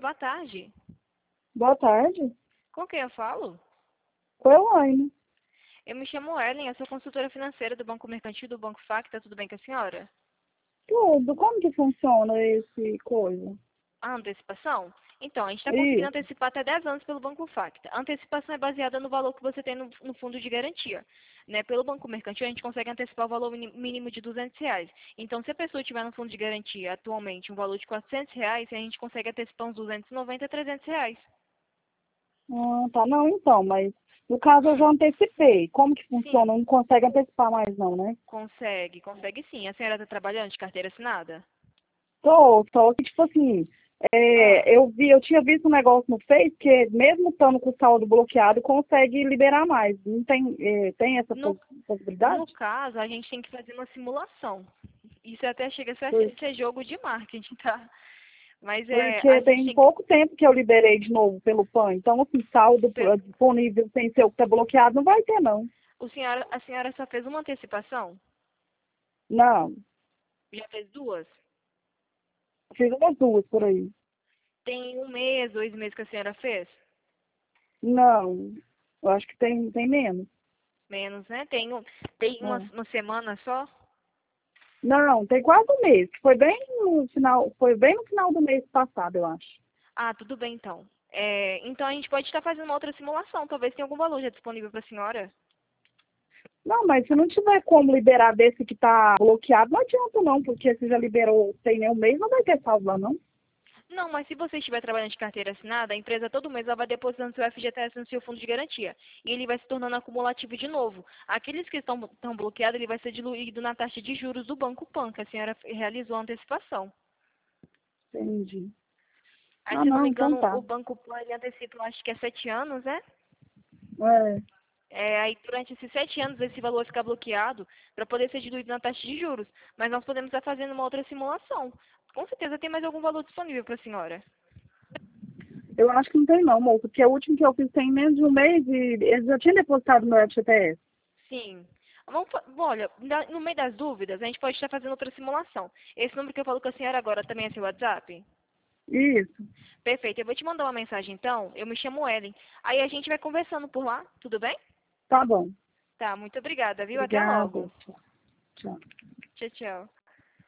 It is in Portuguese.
boa tarde. Boa tarde. Com quem eu falo? Com a Elaine. Eu me chamo Ellen, eu sou consultora financeira do Banco Mercantil do Banco Facta, tudo bem com a senhora? Tudo. Como que funciona esse coisa? A antecipação? Então, a gente está conseguindo Isso. antecipar até 10 anos pelo Banco Facta. A antecipação é baseada no valor que você tem no fundo de garantia. Né? Pelo Banco Mercantil, a gente consegue antecipar o valor mínimo de R$ 200. Então, se a pessoa tiver no fundo de garantia atualmente um valor de R$ 400, a gente consegue antecipar uns 290 a R$ 300. Tá. Não, então, mas no caso eu já Hum, antecipei. Como que funciona? sim, Não consegue antecipar mais não, né? consegue sim. A senhora está trabalhando de carteira assinada? Só que, tipo assim, Ah. eu tinha visto um negócio no Face que mesmo estando com o saldo bloqueado, consegue liberar mais. Não tem, tem essa No, no possibilidade? caso, a gente tem que fazer uma simulação. Isso até chega a Por- ser jogo de marketing, tá? Mas a Porque gente tem tem que. pouco tempo que eu liberei de novo pelo PAN. Então, assim, saldo Pe- disponível sem ser o que está bloqueado, não vai ter, não. a senhora só fez uma antecipação? Não. Já fez duas? Fiz umas duas por aí. Tem um mês, 2 meses que a senhora fez? Não, eu acho que tem menos. Menos, né? Tem É. uma semana só? Não, tem quase um mês, que foi bem no final do mês passado, eu acho. Ah, tudo bem então. Então a gente pode estar fazendo uma outra simulação. Talvez tenha algum valor já disponível para a senhora. Não, mas se não tiver como liberar desse que está bloqueado, não adianta não, porque se já liberou sem nenhum mês, não vai ter saldo lá, não. Não, mas se você estiver trabalhando de carteira assinada, a empresa todo mês ela vai depositando seu FGTS no seu fundo de garantia. E ele vai se tornando acumulativo de novo. Aqueles que estão bloqueados, ele vai ser diluído na taxa de juros do Banco Pan, que a senhora realizou a antecipação. Entendi. Aí, Ah, se eu não me não, então engano, tá. o Banco Pan ele antecipa, eu acho que é 7 anos, né? É, Aí, durante esses 7 anos, esse valor vai ficar bloqueado para poder ser diluído na taxa de juros. Mas nós podemos estar fazendo uma outra simulação. Com certeza tem mais algum valor disponível para a senhora. eu acho que não tem não, moço, porque o último que eu fiz tem menos de um mês e eles já tinham depositado no FGTS. Sim. Olha, no meio das dúvidas, a gente pode estar fazendo outra simulação. Esse número que eu falo com a senhora agora também é seu WhatsApp? Isso, Perfeito. Eu vou te mandar uma mensagem então. Eu me chamo Ellen. Aí a gente vai conversando por lá, tudo bem? tá bom. Tá, muito obrigada, viu? Até Obrigada. logo. Tchau. Tchau. Tchau, tchau.